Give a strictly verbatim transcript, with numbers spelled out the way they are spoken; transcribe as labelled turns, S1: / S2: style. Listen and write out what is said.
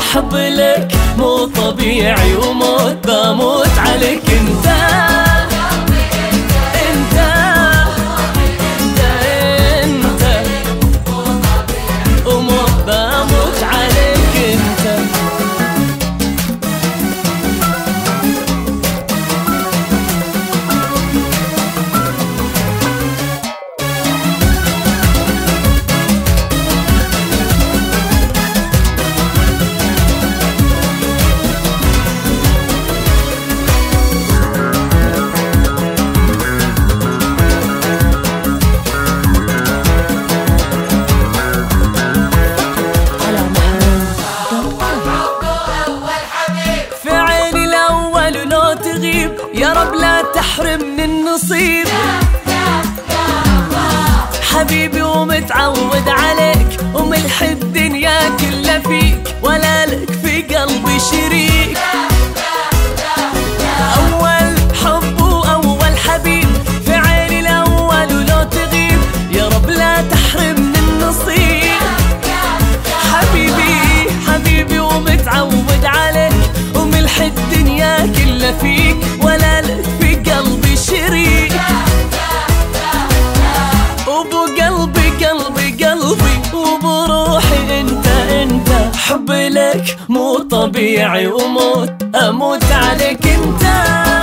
S1: حب لك مو طبيعي وموت بموت عليك انت انت انت انت وموت بموت عليك انت. يا رب لا تحرمني النصيب حبيبي ومتعود عليك وملح الدنيا كلها فيك ولا لك في قلبي شريك. أول حب وأول حبيب في عيني الأول ولو تغيب يا رب لا تحرمني النصيب حبيبي حبيبي ومتعود عليك وملح الدنيا كلها فيك ولا لك في قلبي شريك. وبو قلبي قلبي قلبي وبروحي انت انت حب لك مو طبيعي وموت اموت عليك انت.